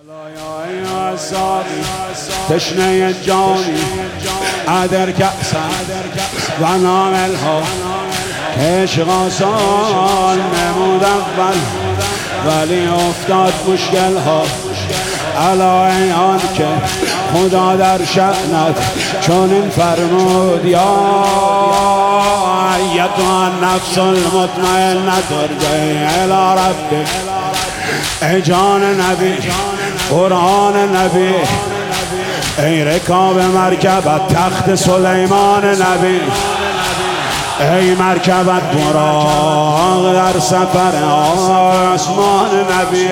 یا ساقی تشنه جانی عدر کأسا و ناملها عشق آسان نمود اول ولی افتاد مشکل ها علا آن که خدا در شأنت چون این فرمود یا ایتها النفس المطمئنه ارجعی الی ربک. ای جان نبی قرآن نبی، ای رکاب مرکبت تخت سلیمان نبی، ای مرکبت براق در سفر آسمان نبی.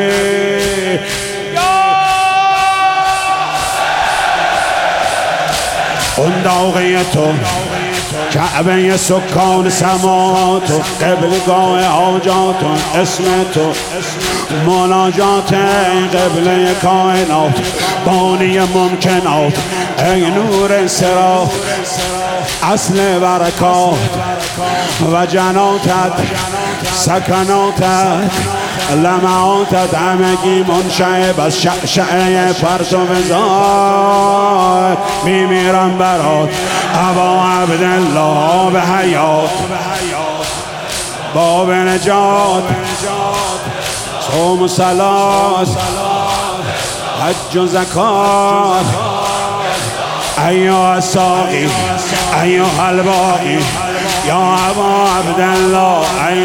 اون داغی تو کعبه سکان سما تو قبلگاه حاجات اسم تو مناجات قبله کائنات بانی ممکنات ای نور صراط اصل برکات و جناتت سکناتت لمعاتت همگی منشعب از شعشعه پرتو ذات میمیرم برات ابا عبدالله به حیات باب نجات صوم و صلات حج و زکات. ایها الساقی ایها الباقی یا ابا عبدالله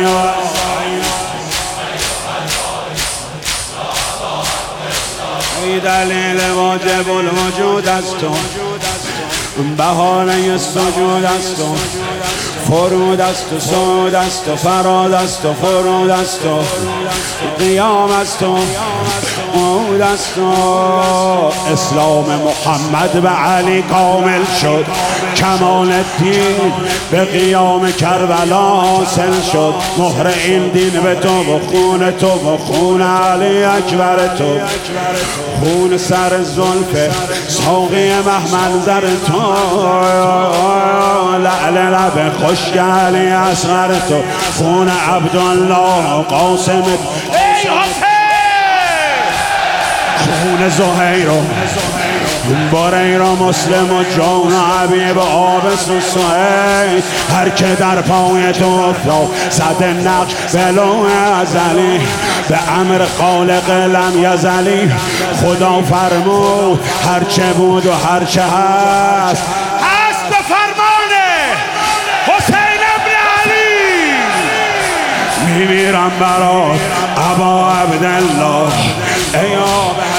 ای دلیل واجب الوجود است تو، بهانه سجود است تو، فرود است و سود است و فراد است و فرود است و قیام است و عود است و اسلام محمد به علی کامل شد، کمال الدین به قیام کربلا حاصل شد، مهر این دین به تو و خون تو و خون علی اکبر تو، خون سر زلف ساقی محمنظر تو، لعل لب خشک علی اصغر تو، خون عبدالله قاسم خون زهیر و باریر و مسلم و جان و حبیب و آبس و سهیل، هر که در پای تو افتاد صد نقش بلوح ازلی به امر خالق لم یزلی. خدا فرمود هرچه بود و هرچه هست هست به فرمان حسین ابن علی. میمیرم برات ابا عبدالله ای